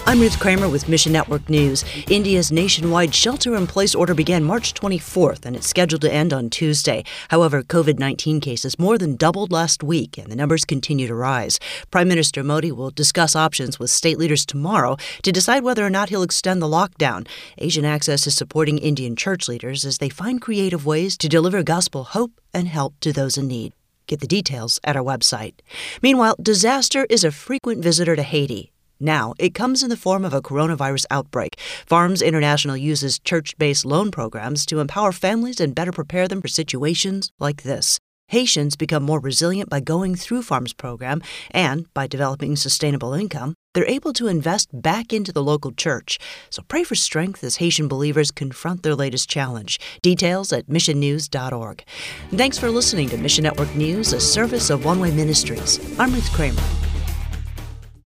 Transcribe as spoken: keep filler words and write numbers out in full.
I'm Ruth Kramer with Mission Network News. India's nationwide shelter-in-place order began March twenty-fourth, and it's scheduled to end on Tuesday. However, COVID nineteen cases more than doubled last week, and the numbers continue to rise. Prime Minister Modi will discuss options with state leaders tomorrow to decide whether or not he'll extend the lockdown. Asian Access is supporting Indian church leaders as they find creative ways to deliver gospel hope and help to those in need. Get the details at our website. Meanwhile, disaster is a frequent visitor to Haiti. Now, it comes in the form of a coronavirus outbreak. Farms International uses church-based loan programs to empower families and better prepare them for situations like this. Haitians become more resilient by going through Farms program, and by developing sustainable income, they're able to invest back into the local church. So pray for strength as Haitian believers confront their latest challenge. Details at mission news dot org. Thanks for listening to Mission Network News, a service of One Way Ministries. I'm Ruth Kramer.